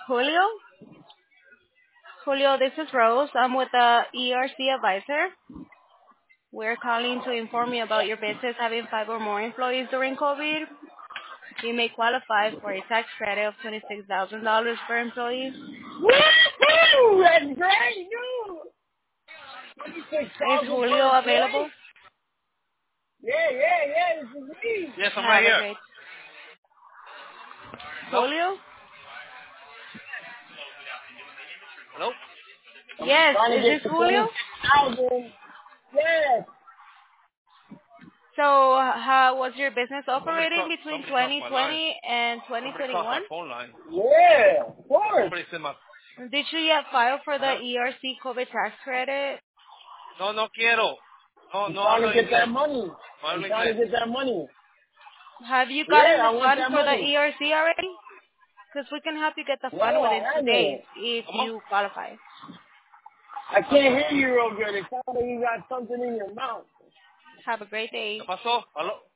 Julio? Julio, this is Rose. I'm with the ERC advisor. We're calling to inform you about your business having 5 or more employees during COVID. You may qualify for a tax credit of $26,000 per employee. Woohoo! That's great news! Is 26,000 per Julio employee? available? Yeah, this is me. Yes, I'm Have right a here. great... Hello? Julio? Hello? Yes, Trying to is get this to Julio? 26,000. Yes. So how was your business operating between Somebody crossed my line. 2020 and Somebody crossed my 2021? phone line. Yeah, of course. Somebody said my... Did you yet file for the Huh? ERC COVID tax credit? No quiero. I'm No trying hablo to get that inglés. money. No I'm hablo trying to inglés. get that money. Have you gotten Yeah, the I want fund that for the money. ERC already? Because we can help you get the No, fund I within 2 days haven't. if ¿Cómo? you qualify. I can't hear you real good. It sounds like you got something in your mouth. Have a great day. ¿Qué pasó? ¿Aló?